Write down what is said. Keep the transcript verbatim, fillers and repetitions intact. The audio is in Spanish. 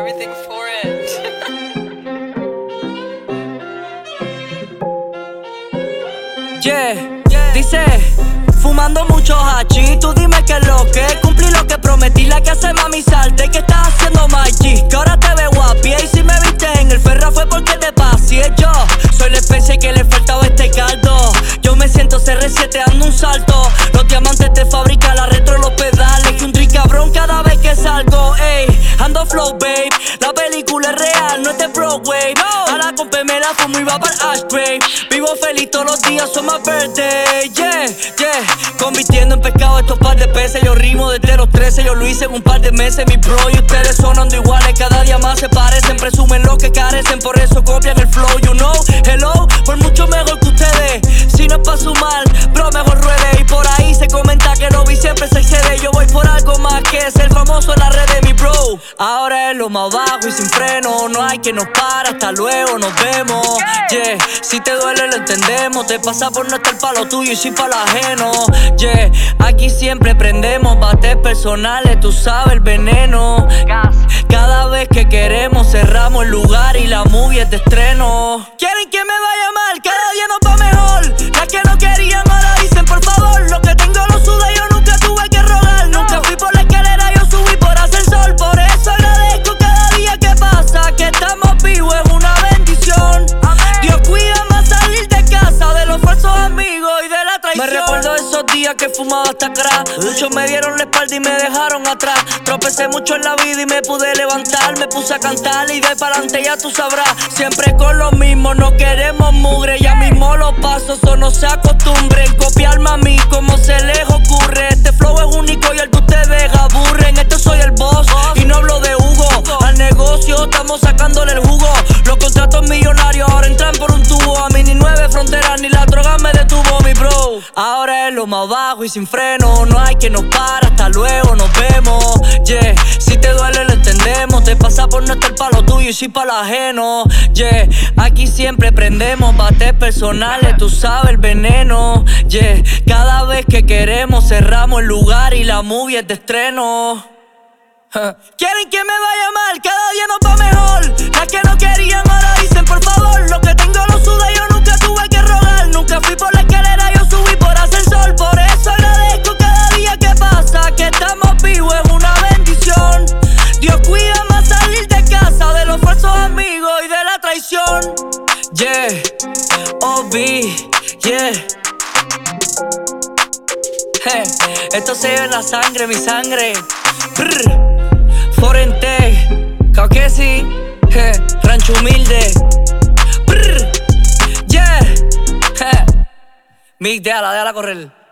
everything for it. Yeah, dice, fumando mucho hachi, tú dime qué es lo que. Cumplí lo que prometí, la que hace mami salte. ¿Qué estás haciendo, Maggi? Que ahora te veo a pie. Y si me viste en el ferra fue porque te pasé. Yo soy la especie que le faltaba este caldo. Yo me siento C R siete dando un salto. Los diamantes te fabrican la retro, los pedales. Y un drink cabrón cada vez que salgo. Ey, ando flow, babe. La película es real, no es de Broadway. A la compa me la fumo y va para el ashtray. Vivo feliz todos los días, son my birthday. Yeah, yeah. Convirtiendo en pescado estos par de peces. Yo rimo desde los trece, yo lo hice en un par de meses. Mi bro y ustedes sonando iguales, cada día más se parecen. Presumen lo que carecen, por eso copian el flow, you know. Hello, por mucho mejor que ustedes. Si no es pa' sumar, bro, mejor ruede. Y por ahí se comenta que lo vi siempre se excede. Yo voy por algo más que ser famoso en la red de mi bro. Ahora es lo más bajo y sin freno. No hay que nos para, hasta luego, nos vemos. Yeah, si te duele lo entendemos. Te pasa por no estar pa' lo tuyo y sin pa' lo ajeno. Yeah, aquí siempre prendemos bates personales, tú sabes el veneno. Cada vez que queremos cerramos el lugar y la movie es de estreno. Quieren que me vaya mal, cada día nos va mejor. Las que no querían ahora dicen por favor. Lo que tengo lo sude, yo nunca tuve que rogar. Nunca fui por la escalera, yo subí por hacer sol. Por eso agradezco cada día que pasa. Que estamos vivos es una bendición. Dios cuida más salir de casa de los falsos amigos y de la traición. Me recuerdo esos días que fumaba hasta atrás. Muchos me dieron la espalda y me dejaron atrás. Tropecé mucho en la vida y me pude levantar. Me puse a cantar y de pa'lante ya tú sabrás. Siempre con lo mismo, no queremos mugre. Ya mismo los pasos, o no se acostumbren. Copiarme a mí como se les ocurre. Este flow es único y el que ustedes aburren. Este soy el boss y no hablo de Hugo. Al negocio estamos sacándole el jugo. Los contratos millonarios ahora entran por un tubo. A mí ni nueve fronteras ni la droga me detuvo, mi bro. Ahora es lo más bajo y sin freno. No hay que nos para, hasta luego, nos vemos. Yeah, si te duele lo entendemos. Te pasa por no estar pa' lo tuyo y sí pa' lo ajeno. Yeah, aquí siempre prendemos bates personales, tú sabes el veneno. Yeah, cada vez que queremos cerramos el lugar y la movie es de estreno. Quieren que me vaya mal, cada día nos va mejor. Las que no querían ahora dicen por favor. Lo que tengo lo sude, yo nunca tuve que rogar. Nunca fui por la escalera, yo subí por hacer sol. Por eso agradezco cada día que pasa. Que estamos vivos es una bendición. Dios cuida más salir de casa de los falsos amigos y de la traición. Yeah, O B, yeah. Hey, esto se ve en la sangre, mi sangre. Brr. Forente, Cauquesi, eh, Rancho Humilde. Brr, yeah, eh. Mick, déjala, déjala correr.